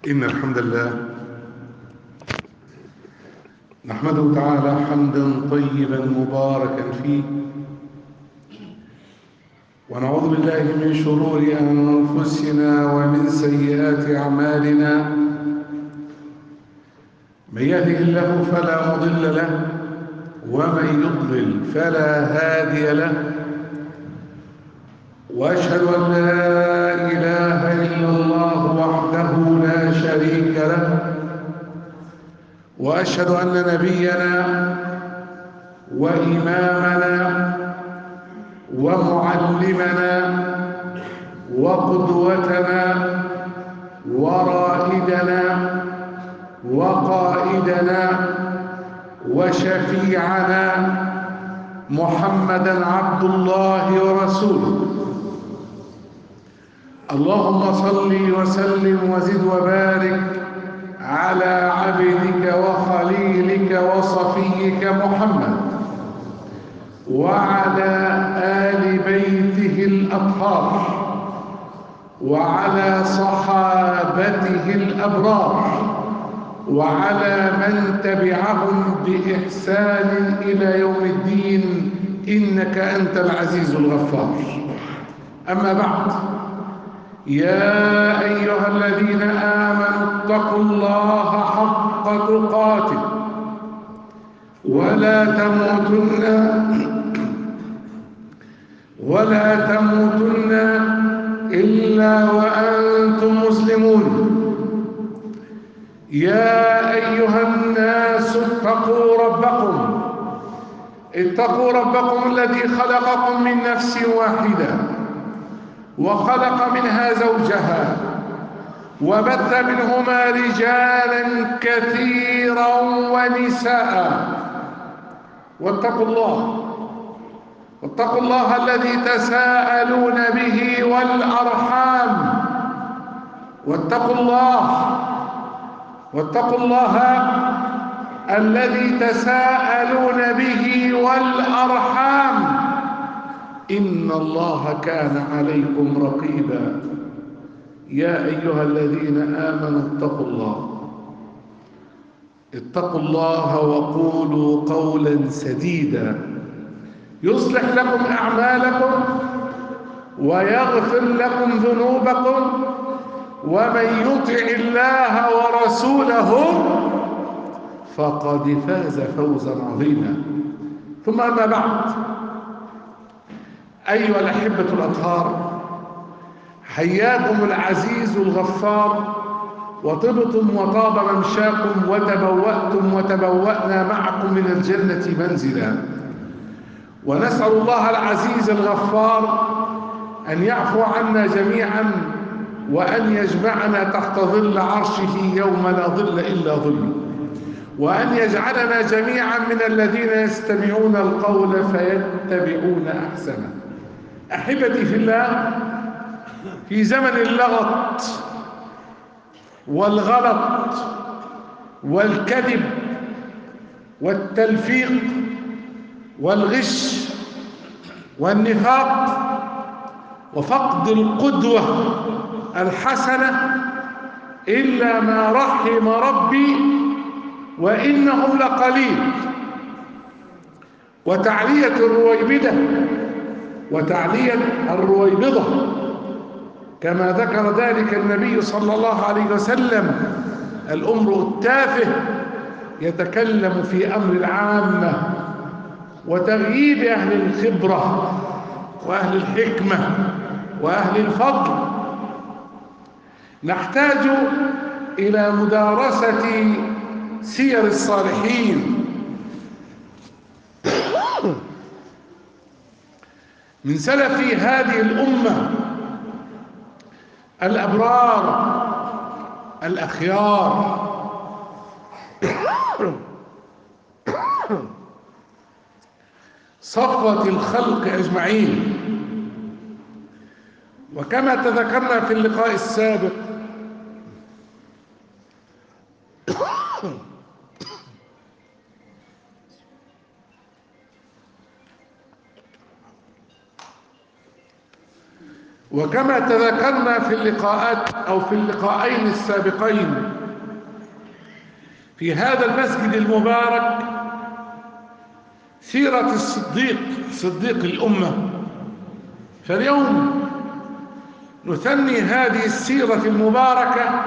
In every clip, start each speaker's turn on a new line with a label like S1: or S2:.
S1: إن الحمد لله نحمده تعالى حمدا طيبا مباركا فيه، ونعوذ بالله من شرور أنفسنا ومن سيئات أعمالنا. من يهده الله فلا مضل له، ومن يضلل فلا هادي له، وأشهد أن لا إله إلا الله وحده لا شريك له، وأشهد أن نبينا وإمامنا ومعلمنا وقدوتنا ورائدنا وقائدنا وشفيعنا محمدًا عبد الله ورسوله. اللهم صل وسلم وزد وبارك على عبدك وخليلك وصفيك محمد وعلى آل بيته الأطهار وعلى صحابته الأبرار وعلى من تبعهم بإحسان إلى يوم الدين، إنك أنت العزيز الغفار. أما بعد، يا أيها الذين آمنوا اتقوا الله حق تقاته ولا تموتن إلا وأنتم مسلمون. يا أيها الناس اتقوا ربكم الذي خلقكم من نفس واحدة وخلق منها زوجها وبث منهما رجالا كثيرا ونساء. واتقوا الله الذي تساءلون به والأرحام. واتقوا الله الذي تساءلون به والأرحام، إن الله كان عليكم رقيبا. يا أيها الذين آمنوا اتقوا الله وقولوا قولا سديدا يصلح لكم أعمالكم ويغفر لكم ذنوبكم، ومن يطع الله ورسوله فقد فاز فوزا عظيما. ثم أما بعد، أيها الأحبة الأطهار، حياكم العزيز الغفار، وطبتم وطاب ممشاكم وتبوأتم وتبوأنا معكم من الجنة منزلا. ونسأل الله العزيز الغفار أن يعفو عنا جميعا، وأن يجمعنا تحت ظل عرشه يوم لا ظل إلا ظله، وأن يجعلنا جميعا من الذين يستمعون القول فيتبعون أحسنه. أحبتي في الله، في زمن اللغط والغلط والكذب والتلفيق والغش والنفاق وفقد القدوة الحسنة، إلا ما رحم ربي وإنهم لقليل، وتعلية الرويبضة كما ذكر ذلك النبي صلى الله عليه وسلم: الأمر التافه يتكلم في أمر العامة، وتغييب أهل الخبرة وأهل الحكمة وأهل الفضل. نحتاج إلى مدارسة سير الصالحين من سلف هذه الأمة الأبرار الأخيار، صفوة الخلق أجمعين. وكما تذكرنا في اللقاء السابق، وكما تذكرنا في اللقاءات أو في اللقاءين السابقين في هذا المسجد المبارك سيرة صديق الأمة، فاليوم نثني هذه السيرة المباركة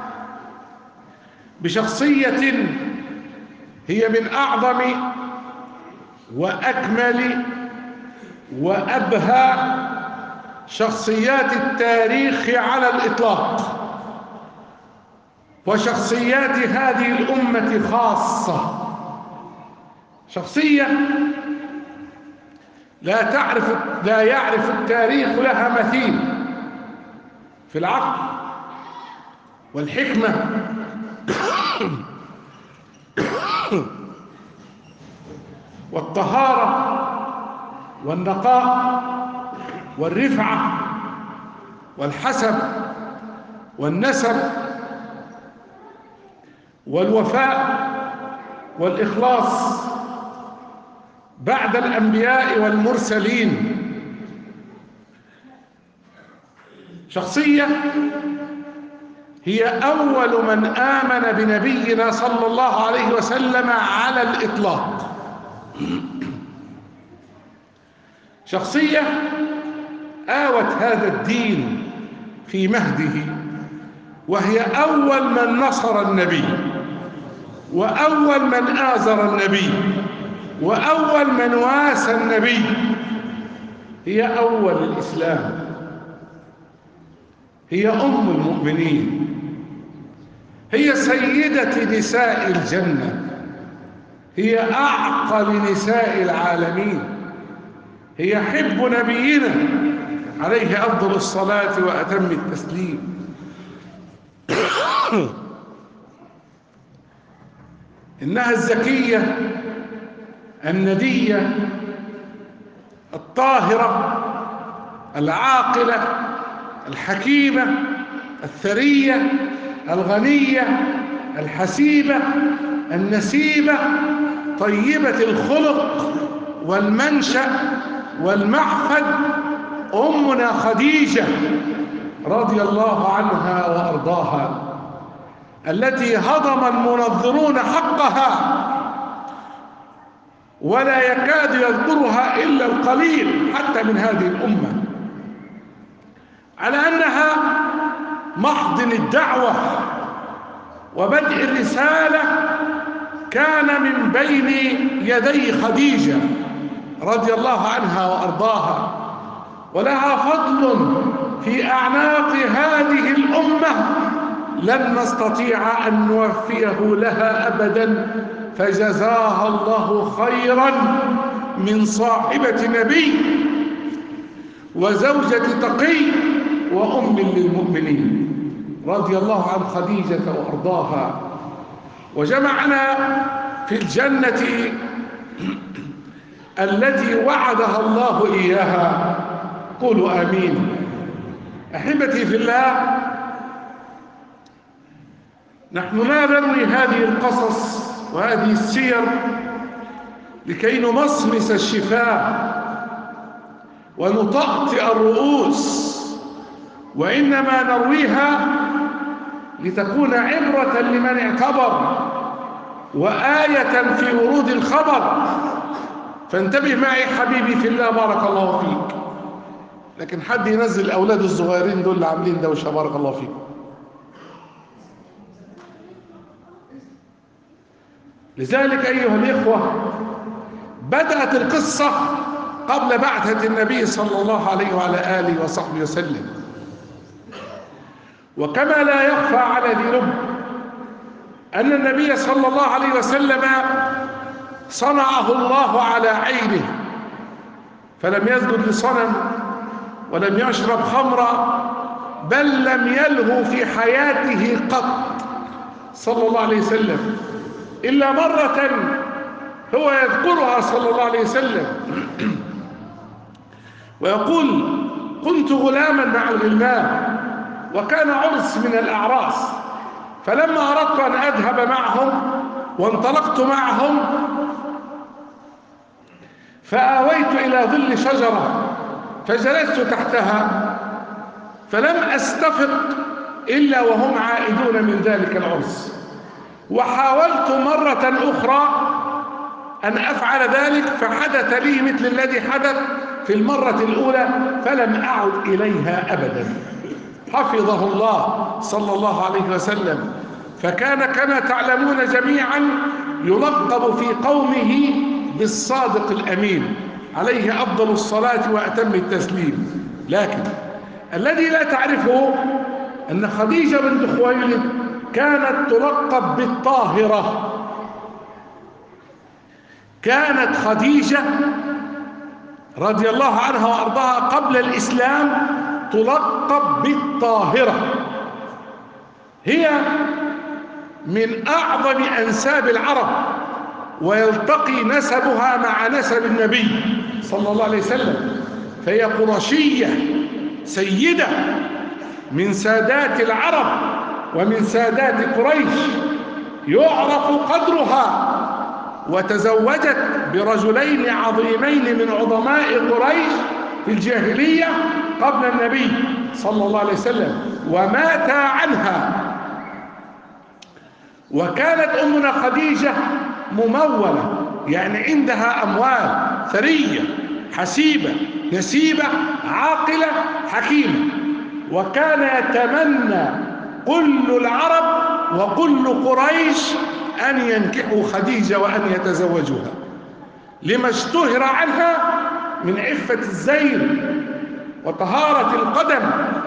S1: بشخصية هي من أعظم وأكمل وأبهى شخصيات التاريخ على الإطلاق، وشخصيات هذه الأمة خاصة، شخصية لا يعرف التاريخ لها مثيل في العقل والحكمة والطهارة والنقاء والرفعة والحسب والنسب والوفاء والإخلاص بعد الأنبياء والمرسلين. شخصية هي أول من آمن بنبينا صلى الله عليه وسلم على الإطلاق. شخصية آوت هذا الدين في مهده، وهي أول من نصر النبي، وأول من آزر النبي، وأول من واسى النبي. هي أول الإسلام، هي أم المؤمنين، هي سيدة نساء الجنة، هي أعقل نساء العالمين، هي حب نبينا عليه أفضل الصلاة وأتم التسليم. إنها الزكية الندية الطاهرة العاقلة الحكيمة الثرية الغنية الحسيبة النسيبة طيبة الخلق والمنشأ والمحفد، أمنا خديجة رضي الله عنها وأرضاها، التي هضم المنظرون حقها ولا يكاد يذكرها إلا القليل حتى من هذه الأمة، على أنها محضن الدعوة وبدء الرسالة كان من بين يدي خديجة رضي الله عنها وأرضاها، ولها فضل في أعناق هذه الأمة لن نستطيع أن نوفيه لها أبدا، فجزاها الله خيرا من صاحبة نبي وزوجة تقي وأم للمؤمنين رضي الله عن خديجة وأرضاها. وجمعنا في الجنة التي وعدها الله إياها، قولوا آمين. أحبتي في الله، نحن لا نروي هذه القصص وهذه السير لكي نمصمص الشفاه ونطأطئ الرؤوس، وإنما نرويها لتكون عبرة لمن اعتبر وآية في ورود الخبر. فانتبه معي حبيبي في الله، بارك الله فيك. لكن حد ينزل الأولاد الصغيرين دول اللي عاملين دوشة، بارك الله فيك. لذلك أيها الإخوة، بدأت القصة قبل بعثة النبي صلى الله عليه وعلى آله وصحبه وسلم. وكما لا يخفى على ذي لب أن النبي صلى الله عليه وسلم صنعه الله على عينه، فلم يسجد لصنم ولم يشرب خمرا، بل لم يلهو في حياته قط صلى الله عليه وسلم إلا مرة هو يذكرها صلى الله عليه وسلم ويقول: كنت غلاما مع الغلمان وكان عرس من الأعراس، فلما أردت أن أذهب معهم وانطلقت معهم فآويت إلى ظل شجرة فجلست تحتها فلم أستفق إلا وهم عائدون من ذلك العرس، وحاولت مرة أخرى أن أفعل ذلك فحدث لي مثل الذي حدث في المرة الأولى، فلم أعد إليها أبدا. حفظه الله صلى الله عليه وسلم، فكان كما تعلمون جميعا يلقب في قومه بالصادق الأمين، عليه أفضل الصلاة وأتم التسليم. لكن الذي لا تعرفه أن خديجة بنت خويلد كانت تلقب بالطاهرة. كانت خديجة رضي الله عنها وأرضاها قبل الإسلام تلقب بالطاهرة، هي من أعظم أنساب العرب، ويلتقي نسبها مع نسب النبي صلى الله عليه وسلم، فهي قرشية سيدة من سادات العرب ومن سادات قريش، يعرف قدرها، وتزوجت برجلين عظيمين من عظماء قريش في الجاهلية قبل النبي صلى الله عليه وسلم، وماتا عنها. وكانت أمنا خديجة ممولة، يعني عندها أموال ثرية حسيبة نسيبة عاقلة حكيمة، وكان يتمنى كل العرب وكل قريش أن ينكحوا خديجة وأن يتزوجوها، لما اشتهر عنها من عفة الزين وطهارة القدم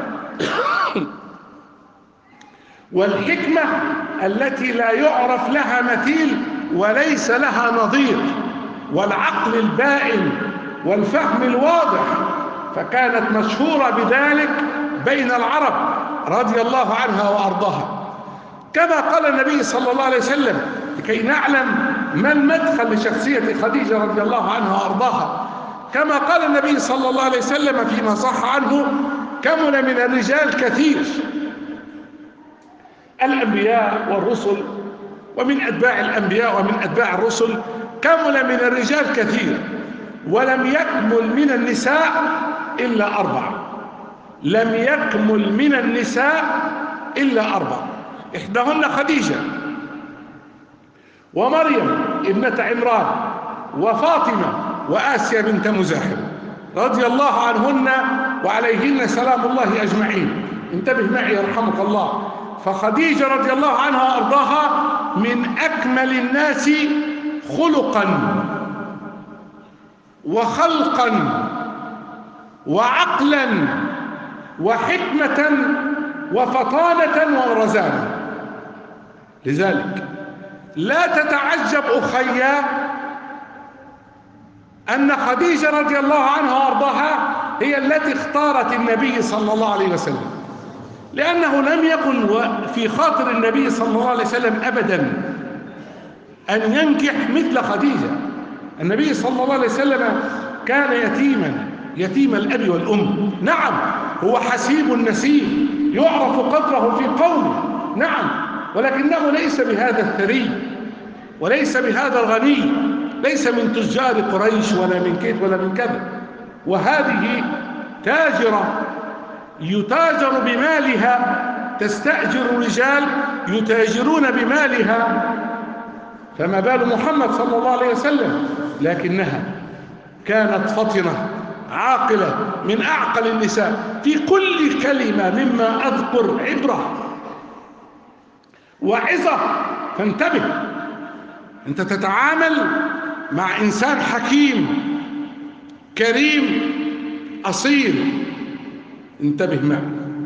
S1: والحكمة التي لا يعرف لها مثيل وليس لها نظير، والعقل البائن والفهم الواضح، فكانت مشهورة بذلك بين العرب رضي الله عنها وأرضاها. كما قال النبي صلى الله عليه وسلم لكي نعلم ما المدخل لشخصية خديجة رضي الله عنها وأرضاها، كما قال النبي صلى الله عليه وسلم فيما صح عنه: كمل من الرجال كثير، الأنبياء والرسل ومن أتباع الأنبياء ومن أتباع الرسل، كمل من الرجال كثير، ولم يكمل من النساء إلا 4. لم يكمل من النساء إلا 4، إحداهن خديجة، ومريم ابنة عمران، وفاطمة، وآسيا بنت مزاحم، رضي الله عنهن وعليهن سلام الله أجمعين. انتبه معي يرحمك الله، فخديجة رضي الله عنها وأرضاها من أكمل الناس خلقا وخلقا وعقلا وحكمة وفطانة ورزانة. لذلك لا تتعجب أخيا أن خديجة رضي الله عنها وأرضاها هي التي اختارت النبي صلى الله عليه وسلم، لأنه لم يكن في خاطر النبي صلى الله عليه وسلم أبدا أن ينكح مثل خديجة. النبي صلى الله عليه وسلم كان يتيم الأب والأم، نعم هو حسيب نسيب يعرف قدره في قومه، نعم، ولكنه ليس بهذا الثري وليس بهذا الغني، ليس من تجار قريش ولا من كيت ولا من كذا. وهذه تاجرة يتاجر بمالها، تستأجر رجال يتاجرون بمالها، فما بال محمد صلى الله عليه وسلم. لكنها كانت فطنة عاقلة من أعقل النساء، في كل كلمة مما أذكر عبرة وعظة. فانتبه، أنت تتعامل مع إنسان حكيم كريم أصيل، انتبه معي.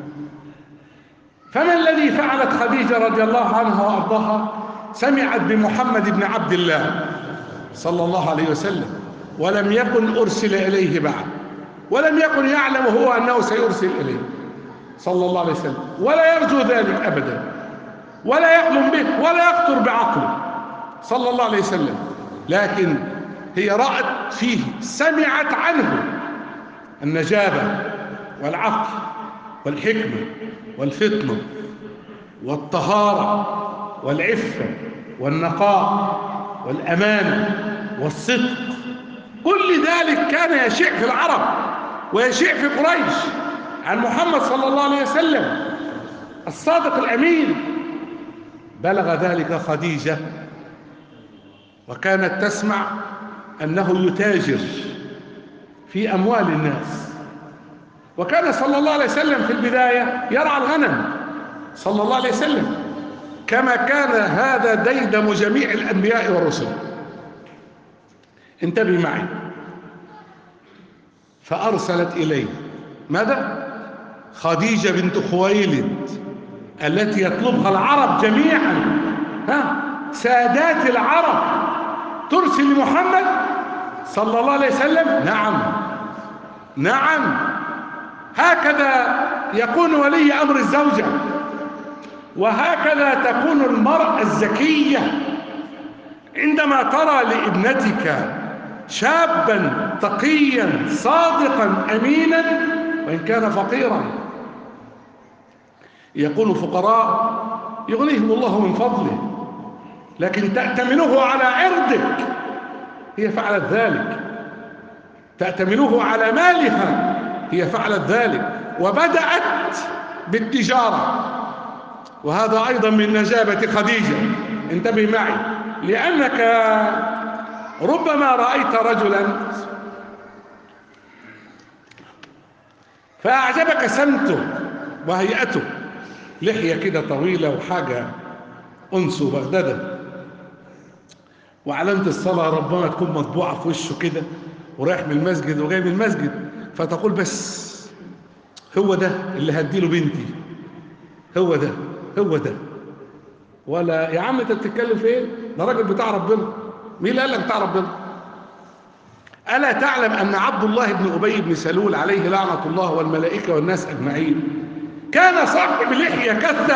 S1: فما الذي فعلت خديجة رضي الله عنها وأرضاها؟ سمعت بمحمد بن عبد الله صلى الله عليه وسلم، ولم يكن أرسل إليه بعد، ولم يكن يعلم هو أنه سيرسل إليه صلى الله عليه وسلم، ولا يرجو ذلك أبدا، ولا يحلم به، ولا يخطر بعقله صلى الله عليه وسلم. لكن هي رأت فيه، سمعت عنه النجابة والعقل والحكمة والفطنة والطهارة والعفة والنقاء والأمانة والصدق. كل ذلك كان يشيع في العرب ويشيع في قريش، عن محمد صلى الله عليه وسلم الصادق الأمين. بلغ ذلك خديجة وكانت تسمع أنه يتاجر في أموال الناس. وكان صلى الله عليه وسلم في البداية يرعى الغنم صلى الله عليه وسلم، كما كان هذا ديدم جميع الأنبياء والرسل. انتبه معي. فأرسلت إليه ماذا؟ خديجة بنت خويلد التي يطلبها العرب جميعا، سادات العرب، ترسل لمحمد صلى الله عليه وسلم. نعم نعم، هكذا يكون ولي أمر الزوجة، وهكذا تكون المرأة الذكية عندما ترى لابنتك شابا تقيا صادقا أمينا وإن كان فقيرا. يقول الفقراء يغنيهم الله من فضله، لكن تأتمنه على عرضك، هي فعلت ذلك. تأتمنه على مالها، هي فعلت ذلك، وبدأت بالتجارة. وهذا أيضا من نجابة خديجة. انتبه معي، لأنك ربما رأيت رجلا فأعجبك سمته وهيئته، لحية كده طويلة وحاجة أنس وبغدادة، وعلامة الصلاة ربما تكون مطبوعة في وشه كده، ورايح من المسجد وجاي من المسجد، فتقول بس هو ده اللي هديله بنتي، هو ده هو ده. ولا يا عم انت بتتكلم في ايه؟ ده راجل بتاع ربنا. مين اللي قال لك بتاع ربنا؟ ألا تعلم أن عبد الله بن أبي بن سلول عليه لعنة الله والملائكة والناس أجمعين كان صاحب لحية كثة،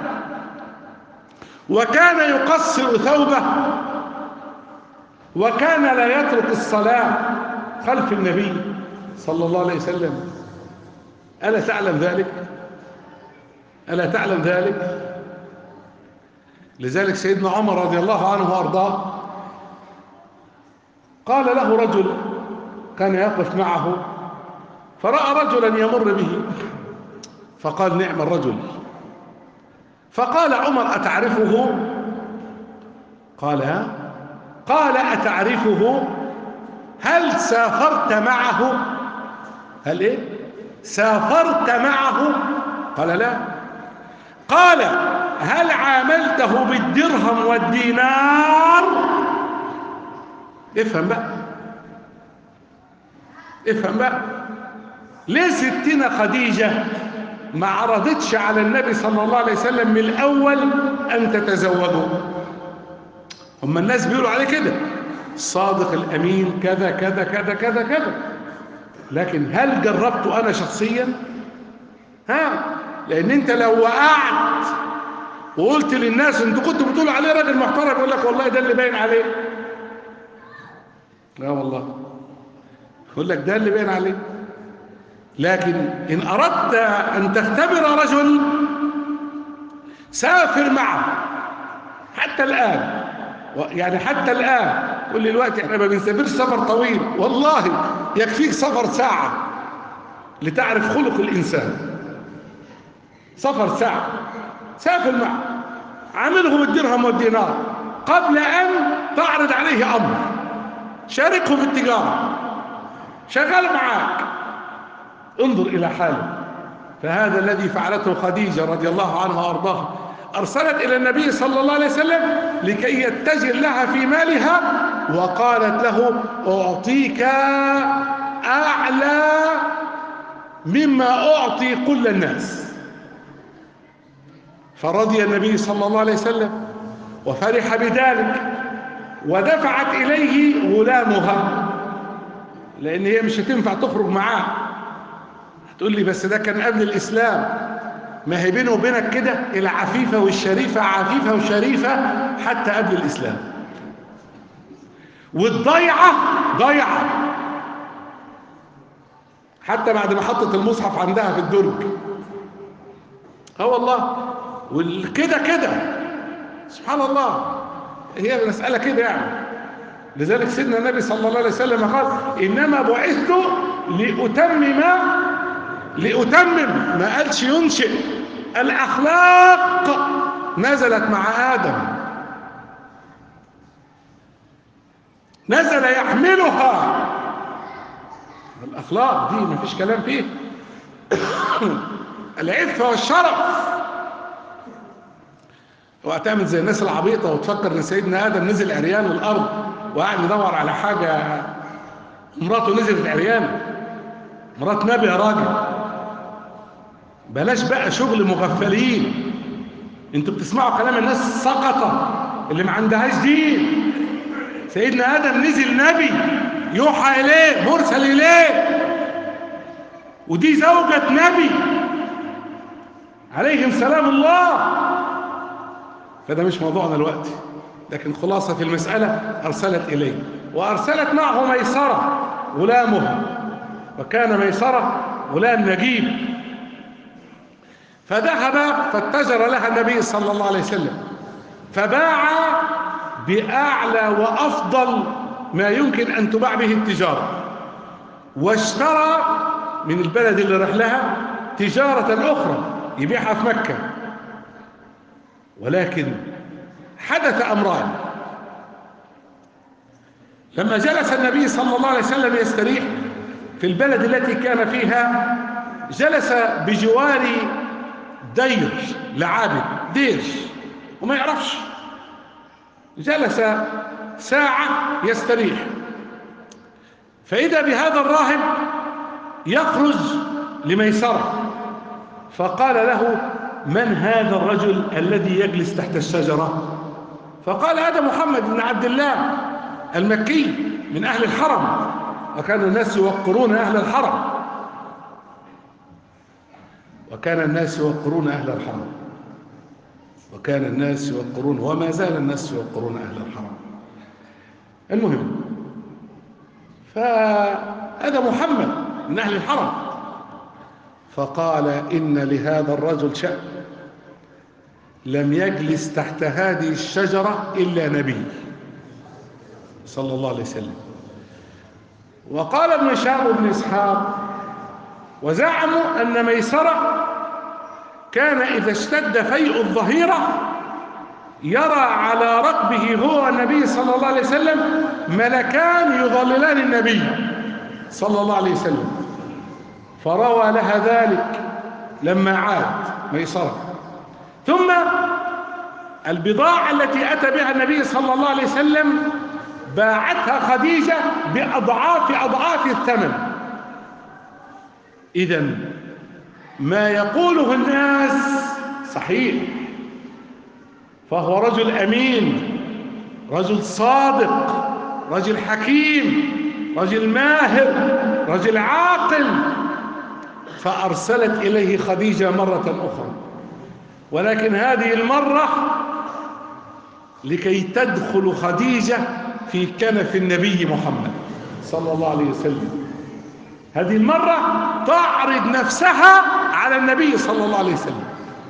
S1: وكان يقصر ثوبه، وكان لا يترك الصلاة خلف النبي صلى الله عليه وسلم. ألا تعلم ذلك؟ ألا تعلم ذلك؟ لذلك سيدنا عمر رضي الله عنه وأرضاه قال له رجل كان يقف معه، فرأى رجلا يمر به فقال نعم الرجل. فقال عمر أتعرفه؟ قال ها. قال أتعرفه؟ هل سافرت معه؟ هل إيه؟ سافرت معه؟ قال لا. قال هل عاملته بالدرهم والدينار؟ افهم بقى، افهم بقى. ليه ستنا خديجة ما عرضتش على النبي صلى الله عليه وسلم من الأول أن تتزوجه؟ هم الناس بيقولوا عليه كده الصادق الأمين كذا كذا كذا كذا كذا، لكن هل جربته أنا شخصيا؟ لأن أنت لو وقعت وقلت للناس أنتوا كنتوا بتقولوا عليه راجل محترم، يقول لك والله ده اللي باين عليه. لا والله، يقول لك ده اللي باين عليه. لكن إن أردت أن تختبر رجل سافر معه حتى الآن، يعني حتى الآن قل لي الوقت احنا ما بنسافرش سفر طويل، والله يكفيك سفر ساعة لتعرف خلق الإنسان. سفر ساعة، سافر معه، عامله بالدرهم والدينار قبل أن تعرض عليه أمر، شاركه في التجارة، شغال معاك، انظر إلى حاله. فهذا الذي فعلته خديجة رضي الله عنها وأرضاها، أرسلت إلى النبي صلى الله عليه وسلم لكي يتجر لها في مالها، وقالت له أعطيك أعلى مما أعطي كل الناس. فرضي النبي صلى الله عليه وسلم وفرح بذلك، ودفعت إليه غلامها، لأن هي مش هتنفع تخرج معاه. هتقول لي بس ده كان قبل الإسلام. ما هي بينه وبينك كده العفيفة والشريفة عفيفة وشريفة حتى قبل الإسلام، والضيعة ضيعة حتى بعد ما حطت المصحف عندها في الدرج. والله، والكده كده سبحان الله، هي مسألة كده يعني. لذلك سيدنا النبي صلى الله عليه وسلم قال إنما بعثت لأتمم لأتمم، ما قالش ينشئ. الأخلاق نزلت مع آدم، نزل يحملها. الأخلاق دي ما فيش كلام فيه. العفة والشرف. وهتعمل زي الناس العبيطة وتفكر ان سيدنا آدم نزل عريان الأرض وقاعد يدور على حاجة. مراته نزلت عريان، مرات نبي يا راجل. بلاش بقى شغل مغفلين. انتوا بتسمعوا كلام الناس السقطة اللي ما عندهاش دين. سيدنا آدم نزل نبي يوحى إليه، مرسل إليه، ودي زوجة نبي عليهم سلام الله. فده مش موضوعنا الوقت، لكن خلاصة المسألة أرسلت إليه، وأرسلت معه ميسرة غلامها، وكان ميسرة غلام نجيب. فذهب فاتجر لها النبي صلى الله عليه وسلم، فباع بأعلى وأفضل ما يمكن أن تباع به التجارة، واشترى من البلد اللي راح لها تجارة أخرى يبيعها في مكة. ولكن حدث أمران. لما جلس النبي صلى الله عليه وسلم يستريح في البلد التي كان فيها، جلس بجوار دير لعابد، دير وما يعرفش. جلس ساعة يستريح، فإذا بهذا الراهب يخرج لميسرة، فقال له: من هذا الرجل الذي يجلس تحت الشجرة؟ فقال: هذا محمد بن عبد الله المكي من أهل الحرم. وكان الناس يوقرون أهل الحرم، وكان الناس يوقرون أهل الحرم، وكان الناس يوقرون، وما زال الناس يوقرون أهل الحرم. المهم، فهذا محمد من أهل الحرم. فقال: إن لهذا الرجل شأن، لم يجلس تحت هذه الشجرة إلا نبي صلى الله عليه وسلم. وقال ابن هشام بن إسحاق: وزعموا أن ميسرة كان إذا اشتد فيء الظهيرة يرى على ركبه هو النبي صلى الله عليه وسلم ملكان يظللان النبي صلى الله عليه وسلم. فروى لها ذلك لما عاد ميسرة. ثم البضاعة التي أتى بها النبي صلى الله عليه وسلم باعتها خديجة بأضعاف الثمن. إذن ما يقوله الناس صحيح، فهو رجل أمين، رجل صادق، رجل حكيم، رجل ماهر، رجل عاقل. فأرسلت إليه خديجة مرة أخرى، ولكن هذه المرة لكي تدخل خديجة في كنف النبي محمد صلى الله عليه وسلم. هذه المرة تعرض نفسها على النبي صلى الله عليه وسلم.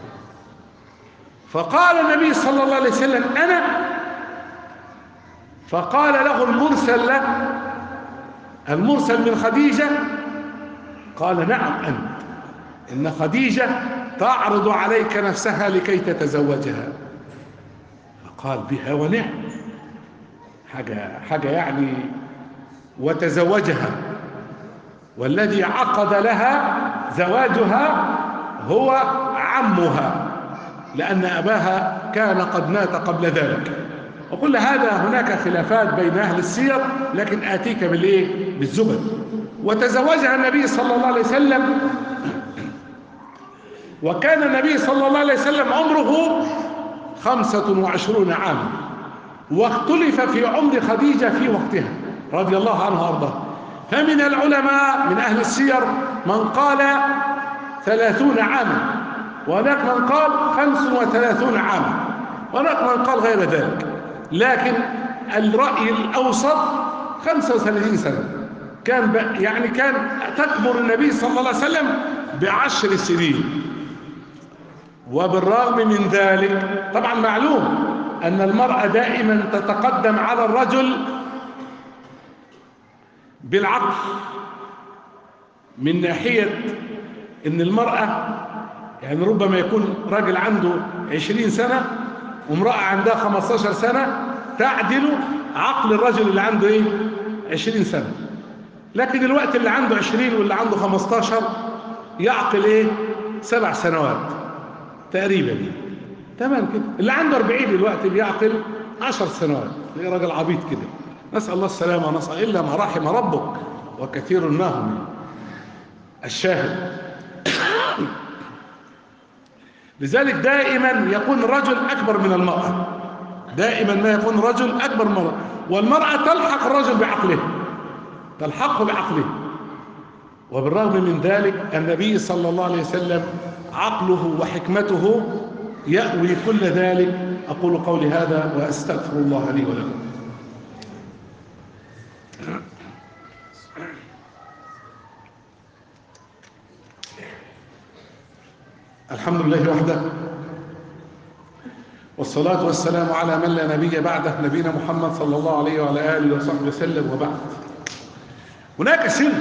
S1: فقال النبي صلى الله عليه وسلم: أنا. فقال له المرسل من خديجة، قال: نعم أنت، إن خديجة تعرض عليك نفسها لكي تتزوجها. فقال: بها ونعم، حاجة يعني. وتزوجها، والذي عقد لها زواجها هو عمها، لأن أباها كان قد مات قبل ذلك. وكل هذا هناك خلافات بين أهل السير، لكن آتيك بالزبد. وتزوجها النبي صلى الله عليه وسلم، وكان النبي صلى الله عليه وسلم عمره 25 عاما، واختلف في عمر خديجة في وقتها رضي الله عنها وارضاها. فمن العلماء من أهل السير من قال 30 عاما، وهناك من قال 35 عاما، وهناك من قال غير ذلك، لكن الرأي الأوسط 35 سنة. كان تكبر النبي صلى الله عليه وسلم ب10 سنين. وبالرغم من ذلك، طبعا معلوم أن المرأة دائما تتقدم على الرجل بالعقل من ناحية إن المرأة يعني ربما يكون راجل عنده 20 سنة وامرأة عندها 15 سنة تعدل عقل الرجل اللي عنده 20 سنة. لكن الوقت اللي عنده 20 واللي عنده 15 يعقل 7 سنوات تقريبا. تمام كده. اللي عنده 40 دلوقتي بيعقل 10 سنوات. راجل عبيط كده. نسأل الله السلامة ونسأل إلا ما رحم ربك وكثير منهم. الشاهد لذلك دائما يكون الرجل أكبر من المرأة، دائما ما يكون الرجل أكبر من المرأة، والمرأة تلحق الرجل بعقله، تلحقه بعقله. وبالرغم من ذلك النبي صلى الله عليه وسلم عقله وحكمته يأوي كل ذلك. أقول قولي هذا وأستغفر الله لي ولكم. الحمد لله وحده، والصلاة والسلام على من لا نبي بعده، نبينا محمد صلى الله عليه وعلى آله وصحبه وسلم. وبعد، هناك سر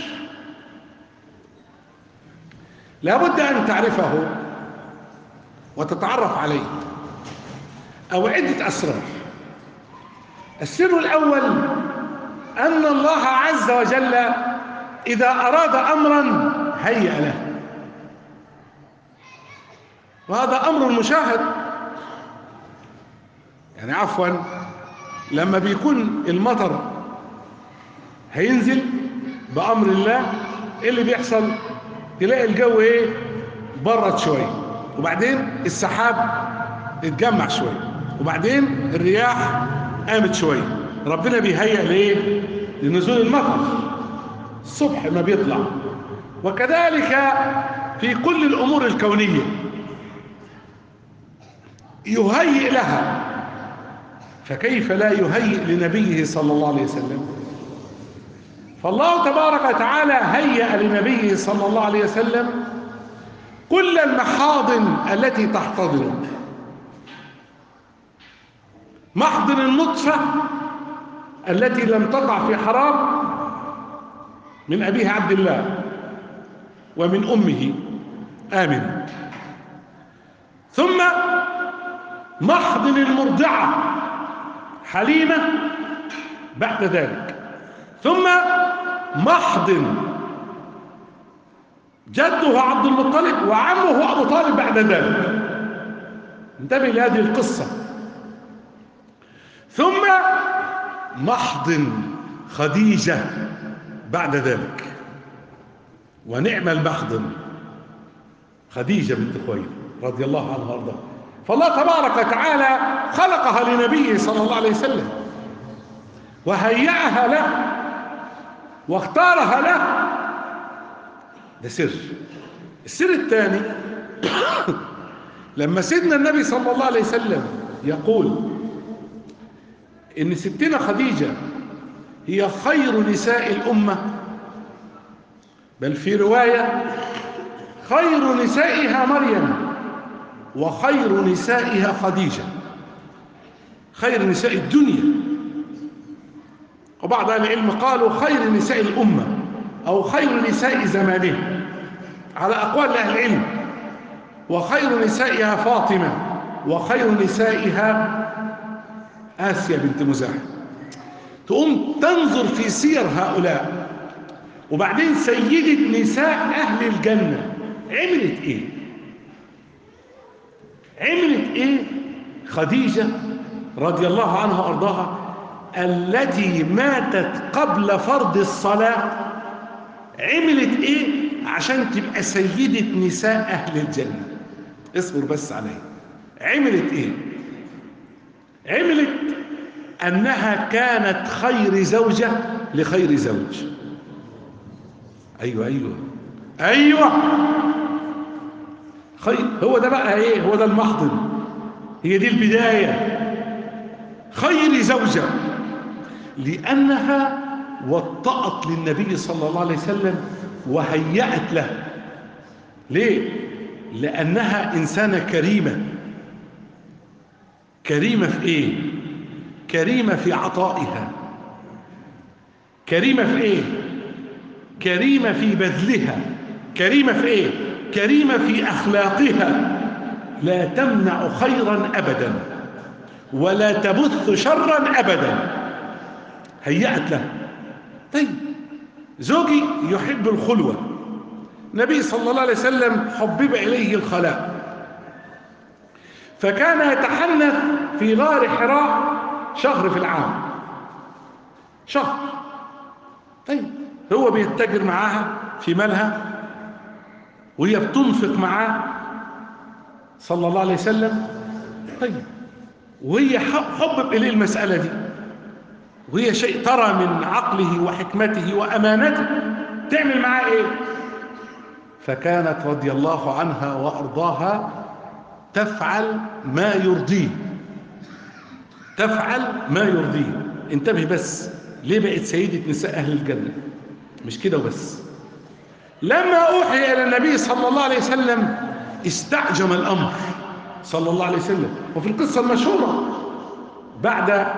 S1: لابد أن تعرفه وتتعرف عليه، أو عدة أسرار. السر الأول أن الله عز وجل إذا أراد أمرا هيأ له، وهذا أمر مشاهد. يعني عفوا، لما بيكون المطر هينزل بأمر الله، إيه اللي بيحصل؟ تلاقي الجو برد شوية، وبعدين السحاب اتجمع شوية، وبعدين الرياح قامت شوية. ربنا بيهيأ ليه؟ لنزول المطر الصبح ما بيطلع. وكذلك في كل الأمور الكونية يهيئ لها، فكيف لا يهيئ لنبيه صلى الله عليه وسلم؟ فالله تبارك وتعالى هيأ لنبيه صلى الله عليه وسلم كل المحاضن التي تحتضنه. محضن النطفة التي لم تقع في حرام من أبيه عبد الله ومن أمه آمنة، ثم محضن المرضعة حليمة بعد ذلك، ثم محضن جده عبد المطلب وعمه أبو طالب بعد ذلك. انتبه لهذه القصة. ثم محضن خديجة بعد ذلك، ونعم المحضن خديجة بنت خويلد رضي الله عنها وارضاها. فالله تبارك وتعالى خلقها لنبيه صلى الله عليه وسلم، وهيأها له واختارها له. ده سر. السر الثاني لما سيدنا النبي صلى الله عليه وسلم يقول إن ستنا خديجة هي خير نساء الأمة، بل في رواية خير نسائها مريم وخير نسائها خديجة، خير نساء الدنيا. وبعض أهل العلم قالوا خير نساء الأمة أو خير نساء زمانها على أقوال أهل العلم، وخير نسائها فاطمة وخير نسائها آسيا بنت مزاحم. تقوم تنظر في سير هؤلاء، وبعدين سيدة نساء أهل الجنة عملت إيه؟ عملت إيه خديجة رضي الله عنها وأرضاها التي ماتت قبل فرض الصلاة؟ عملت إيه عشان تبقى سيدة نساء أهل الجنة؟ اصبر بس عليها. عملت إيه؟ عملت أنها كانت خير زوجة لخير زوج. أيوة خير. هو ده بقى إيه؟ هو ده المحضن، هي دي البداية. خير زوجة، لأنها وطأت للنبي صلى الله عليه وسلم وهيأت له. ليه؟ لأنها إنسانة كريمة. كريمة في إيه؟ كريمة في عطائها. كريمة في إيه؟ كريمة في بذلها. كريمة في ايه؟ كريمة في اخلاقها، لا تمنع خيرا ابدا ولا تبث شرا ابدا، هيأت له. طيب زوجي يحب الخلوة، النبي صلى الله عليه وسلم حبب إليه الخلاء، فكان يتحنث في غار حراء شهر في العام، شهر. طيب هو بيتاجر معاها في مالها وهي بتنفق معاه صلى الله عليه وسلم. طيب وهي حبب إليه المسألة دي، وهي شيء ترى من عقله وحكمته وأمانته، تعمل معاه إيه؟ فكانت رضي الله عنها وأرضاها تفعل ما يرضيه، تفعل ما يرضيه. انتبه بس ليه بقت سيدة نساء أهل الجنة، مش كده وبس. لما أوحي إلى النبي صلى الله عليه وسلم استعجم الأمر صلى الله عليه وسلم. وفي القصة المشهورة بعد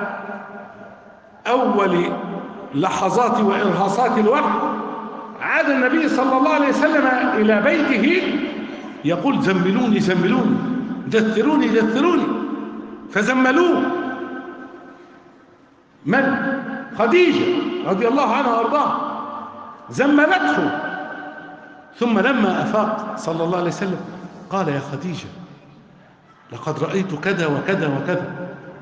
S1: أول لحظات وإرهاصات الوحي عاد النبي صلى الله عليه وسلم إلى بيته يقول زملوني زملوني، دثروني دثروني، فزملوه. من؟ خديجة رضي الله عنها وارضاها زملته. ثم لما أفاق صلى الله عليه وسلم قال يا خديجة لقد رأيت كذا وكذا وكذا،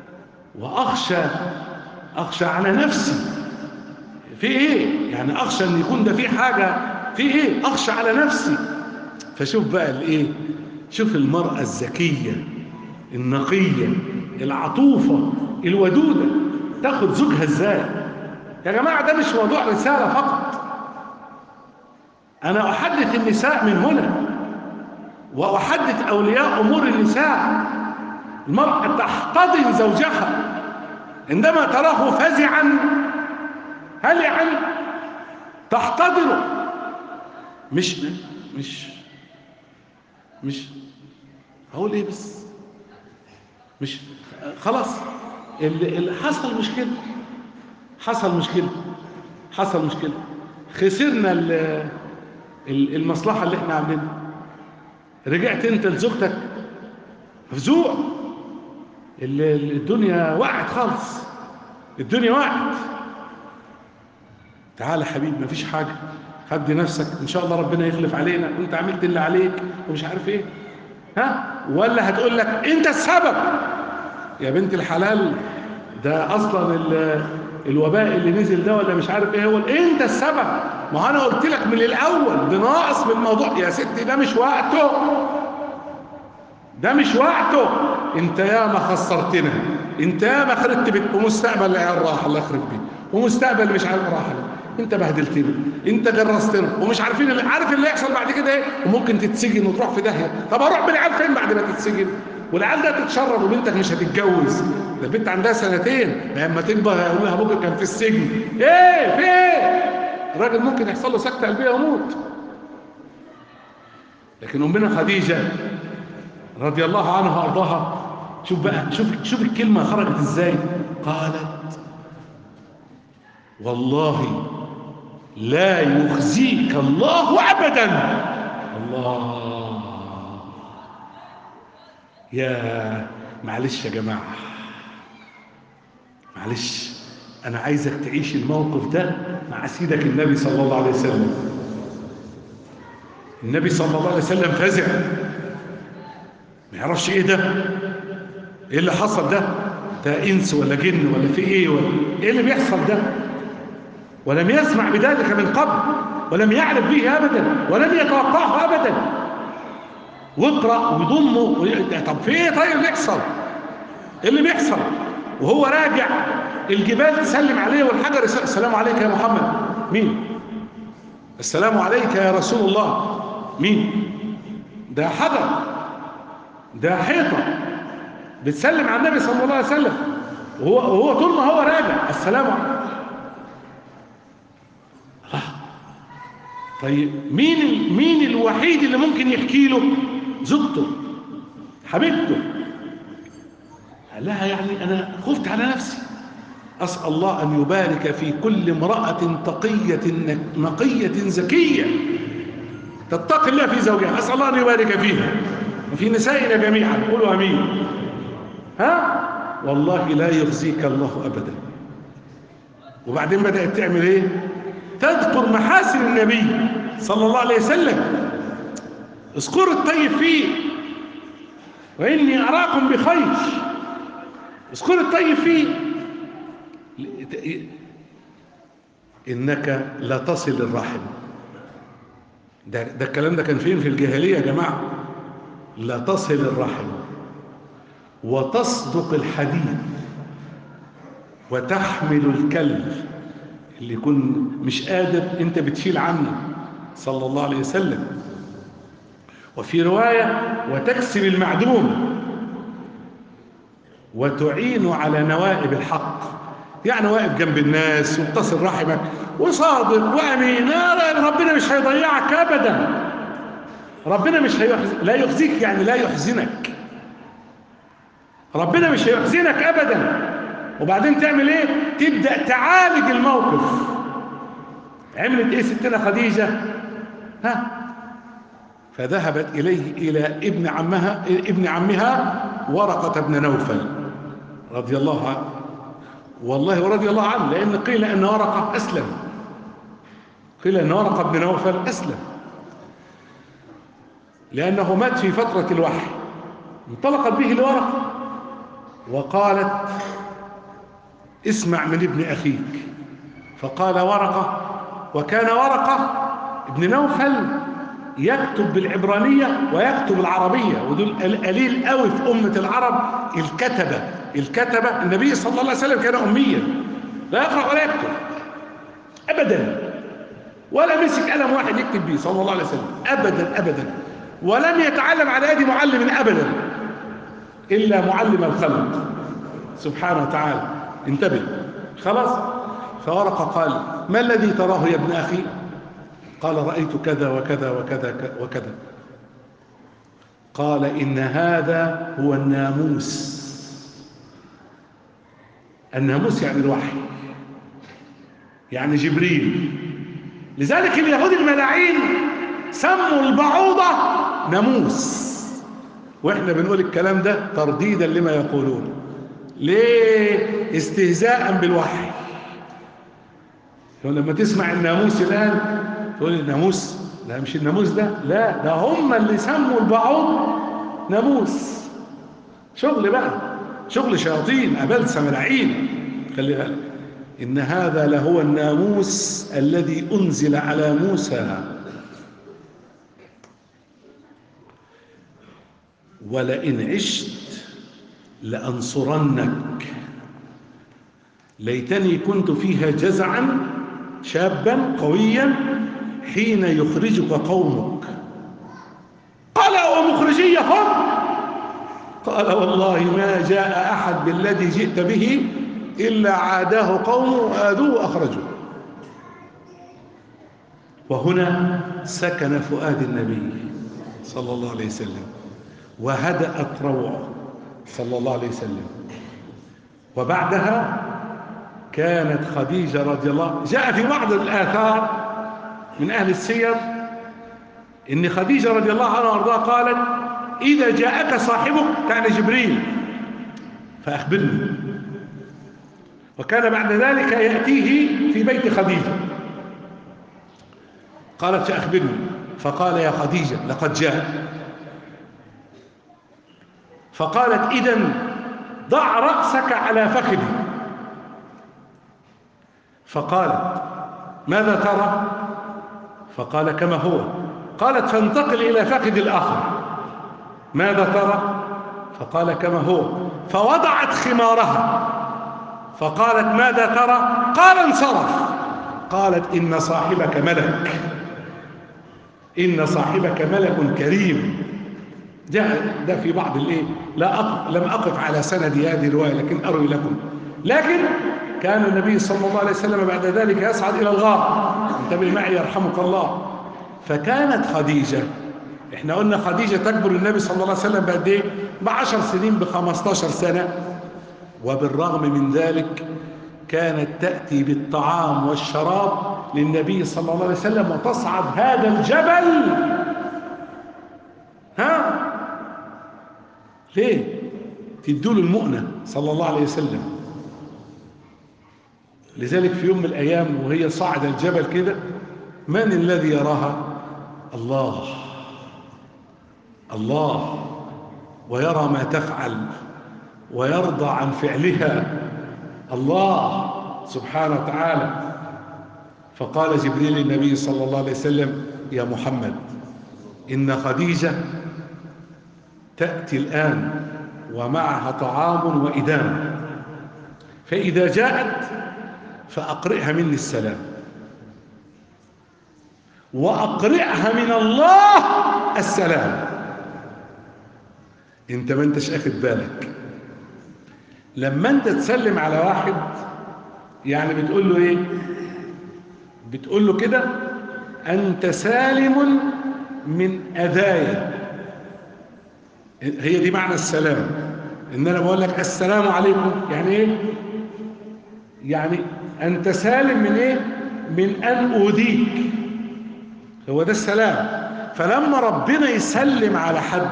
S1: وأخشى على نفسي. في إيه؟ يعني أخشى أن يكون ده في حاجة، في إيه؟ أخشى على نفسي. فشوف بقى الإيه؟ شوف المرأة الذكية النقية العطوفة الودودة تاخد زوجها إزاي. يا جماعة ده مش موضوع رسالة فقط، أنا أحدث النساء من هنا وأحدث أولياء أمور النساء. المرأة تحتضن زوجها عندما تراه فزعا هلعا تحتضنه. مش هقول ايه بس، مش خلاص اللي حصل مشكلة، حصل مشكلة خسرنا المصلحة اللي احنا عاملينها. رجعت انت لزوجتك مفزوع، الدنيا وقعت خالص، الدنيا وقعت. تعال يا حبيبي مفيش حاجة، هدي نفسك ان شاء الله ربنا يخلف علينا، وانت عملت اللي عليك ومش عارف ايه. ها ولا هتقول لك انت السبب؟ يا بنت الحلال ده اصلا الوباء اللي نزل ده ولا مش عارف ايه هو، انت السبب. ما انا قلت لك من الاول ده ناقص من الموضوع يا ستي، ده مش وقته، ده مش وقته. انت يا ما خسرتنا، انت يا ما خربت بيت ومستقبل العيال راح الله يخرب بيه، ومستقبل مش عارف راح، انت بهدلتنا، انت جرستنا، ومش عارفين عارف اللي يحصل بعد كده ايه، وممكن تتسجن وتروح في داهيه. طب اروح بالعيال فين بعد ما تتسجن؟ والعيال ده تتشرب وبنتك مش هتتجوز، ده البنت عندها سنتين، لما تكبر هيقول لها ابوك كان في السجن. ايه في ايه؟ الراجل ممكن يحصل له سكته قلبيه ويموت. لكن امنا خديجه رضي الله عنها وارضاها، شوف بقى، شوف الكلمه خرجت ازاي. قالت والله لا يخزيك الله ابدا. الله، يا معلش يا جماعه، معلش انا عايزك تعيش الموقف ده مع سيدك النبي صلى الله عليه وسلم. النبي صلى الله عليه وسلم فزع، ما يعرفش ايه ده، ايه اللي حصل ده انس ولا جن ولا في ايه، ولا ايه اللي بيحصل ده، ولم يسمع بذلك من قبل، ولم يعرف به ابدا، ولم يتوقعه ابدا. واقرا ويضمه طب في ايه طيب بيحصل، ايه اللي بيحصل؟ وهو راجع الجبال تسلم عليه والحجر السلام عليك يا محمد. مين؟ السلام عليك يا رسول الله. مين؟ ده حجر، ده حيطه بتسلم على النبي صلى الله عليه وسلم، وهو طول ما هو راجع السلام عليكم. طيب مين الوحيد اللي ممكن يحكي له؟ زوجته حبيبته. قال لها يعني انا خفت على نفسي، اسال الله ان يبارك في كل امراه تقيه نقيه زكيه تتقي الله في زوجها، أسأل الله أن يبارك فيها وفي نسائنا جميعا، قولوا أمين. ها؟ والله لا يخزيك الله أبدا. وبعدين بدأت تعمل إيه؟ تذكر محاسن النبي صلى الله عليه وسلم. اذكروا الطيب فيه، وإني أراكم بخير. اذكروا الطيب فيه، إنك لا تصل الرحم. ده الكلام ده كان فين في الجاهلية يا جماعة؟ لا تصل الرحم وتصدق الحديث وتحمل الكلب اللي يكون مش قادر انت بتشيل عنه صلى الله عليه وسلم. وفي رواية وتكسب المعدوم وتعين على نوائب الحق، يعني واقف جنب الناس وتصل رحمك وصادق وأمين. ربنا مش هيضيعك أبدا، ربنا مش لا يخزيك، يعني لا يحزنك، ربنا مش هيحزنك أبدا. وبعدين تعمل ايه؟ تبدأ تعالج الموقف. عملت ايه ستنا خديجة؟ ها؟ فذهبت إليه إلى ابن عمها ورقة بن نوفل رضي الله عنه، والله ورضي الله عنه، لأن قيل أن ورقة أسلم، قيل أن ورقة بن نوفل أسلم لأنه مات في فترة الوحي. انطلقت به لورقة وقالت اسمع من ابن أخيك. فقال ورقة، وكان ورقة ابن نوفل يكتب بالعبرانية ويكتب العربية، ودول القليل قوي في أمة العرب الكتبة. النبي صلى الله عليه وسلم كان أميا لا يقرأ ولا يكتب أبدا، ولا مسك قلم واحد يكتب به صلى الله عليه وسلم أبدا أبدا، ولم يتعلم على يد معلم أبدا إلا معلم الخلق سبحانه وتعالى. انتبه خلاص. فورقة قال ما الذي تراه يا ابن أخي؟ قال رأيت كذا وكذا وكذا وكذا. قال إن هذا هو الناموس. الناموس يعني الوحي، يعني جبريل. لذلك اليهود الملاعين سموا البعوضة ناموس، واحنا بنقول الكلام ده ترديدا لما يقولون. ليه؟ استهزاء بالوحي. لما تسمع الناموس الآن تقول الناموس، لا مش الناموس ده، لا ده هم اللي سموا البعوض ناموس. شغل بقى، شغل شياطين أبلسة ملاعين. خلي بالك إن هذا لهو الناموس الذي أنزل على موسى. ولئن عشت لأنصرنك. ليتني كنت فيها جزعا شابا قويا حين يخرجك قومك. قال ومخرجيهم؟ قال والله ما جاء أحد بالذي جئت به إلا عاداه قومه وآذوه وأخرجوه. وهنا سكن فؤاد النبي صلى الله عليه وسلم وهدأت روعه صلى الله عليه وسلم. وبعدها كانت خديجة رضي الله، جاء في بعض الآثار من أهل السير إن خديجة رضي الله عنها وارضاها قالت إذا جاءك صاحبك كان جبريل فأخبرني. وكان بعد ذلك يأتيه في بيت خديجة. قالت فأخبرني، فقال يا خديجة لقد جاء. فقالت إذن ضع رأسك على فخذي. فقالت ماذا ترى؟ فقال كما هو. قالت فانتقل إلى فخذ الآخر. ماذا ترى؟ فقال كما هو. فوضعت خمارها فقالت ماذا ترى؟ قال انصرف. قالت إن صاحبك ملك، إن صاحبك ملك كريم. جاء ده في بعض الايه، لم أقف على سند هذه الرواية لكن أروي لكم. لكن كان النبي صلى الله عليه وسلم بعد ذلك يصعد إلى الغار. انتبه معي يرحمك الله. فكانت خديجة، احنا قلنا خديجة تكبر النبي صلى الله عليه وسلم بقد ايه؟ ب10 سنين، ب15 سنة. وبالرغم من ذلك كانت تأتي بالطعام والشراب للنبي صلى الله عليه وسلم وتصعد هذا الجبل. ها؟ ليه؟ تدوله المؤنة صلى الله عليه وسلم. لذلك في يوم من الأيام وهي صاعدة الجبل كده، من الذي يراها؟ الله. الله، ويرى ما تفعل ويرضى عن فعلها الله سبحانه وتعالى. فقال جبريل للنبي صلى الله عليه وسلم: يا محمد، إن خديجة تأتي الآن ومعها طعام وإدام، فإذا جاءت فأقرئها مني السلام، وأقرئها من الله السلام. انت ما انتش اخد بالك لما انت تسلم على واحد، يعني بتقول له ايه؟ بتقول له كده: انت سالم من اذايا. هي دي معنى السلام. ان انا بقول لك السلام عليكم، يعني ايه؟ يعني انت سالم من ايه؟ من ان اؤذيك. هو ده السلام. فلما ربنا يسلم على حد،